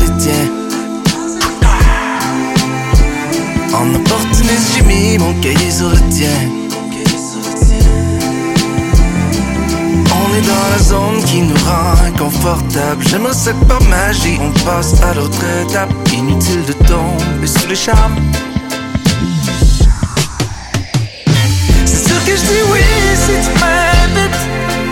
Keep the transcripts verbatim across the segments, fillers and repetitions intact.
les tiens. En opportuniste, j'ai mis mon cahier sur le tien. On est dans la zone qui nous rend inconfortable. J'aimerais ça que par magie on passe à l'autre étape. Inutile de tomber sous les charmes. C'est sûr que je dis oui si tu m'invites.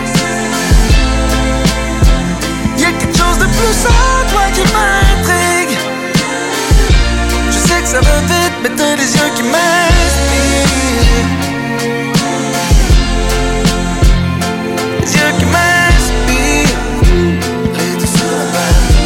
Y'a quelque chose de plus en toi qui m'intrigue. Je sais que ça va vite, mais t'as des yeux qui m'inspirent. Les yeux qui m'inspirent. Les deux sur la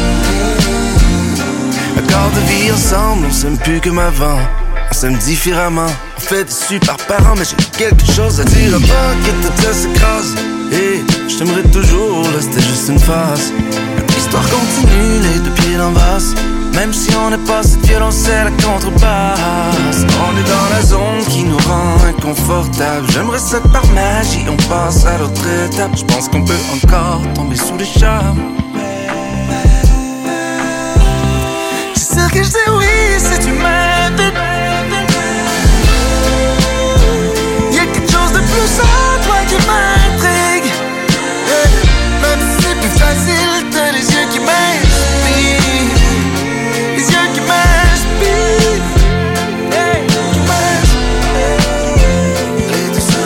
barre. Un corps de vie ensemble, on s'aime plus comme avant. On s'aime différemment. On fait des super parents, mais j'ai quelque chose à dire avant que tout ça s'écrase. Et je t'aimerais toujours, là c'était juste une phase. L'histoire continue, les deux pieds dans le vase. Même si on n'est pas cette violoncelle à contrebasse. On est dans la zone qui nous rend inconfortable. J'aimerais ça que par magie on passe à l'autre étape. Je pense qu'on peut encore tomber sous les charmes. C'est sûr que je dis oui si tu m'invites. Y'a quelque chose de plus en toi qui m'intrigue. Même si c'est plus facile, t'as les yeux qui m'inspirent. Les yeux qui m'inspirent. Hey, qui m'inspirent. Les deux sur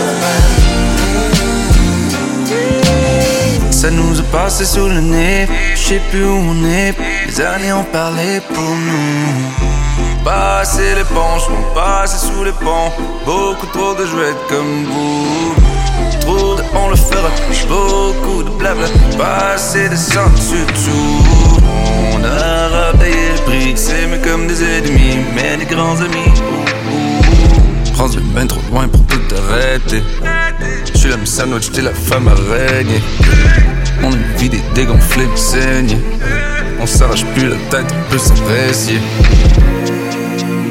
la barre. Ça nous a passé sous le nez. Je sais plus où on est. Les années ont parlé pour nous. Passer les ponts, j'monte passer sous les ponts. Beaucoup trop de je veux être comme vous. Trop de on le fera. Beaucoup de blabla. Passer des cents dessus dessous. On aura payé le prix. C'est mieux comme des ennemis, mais des grands amis. Prends-le ben trop loin pour tout arrêter. J'suis l'homme sandwich, t'es la femme araignée. On a une vie des dégonflés, mais saignés. On s'arrache plus la tête, on peut s'apprécier.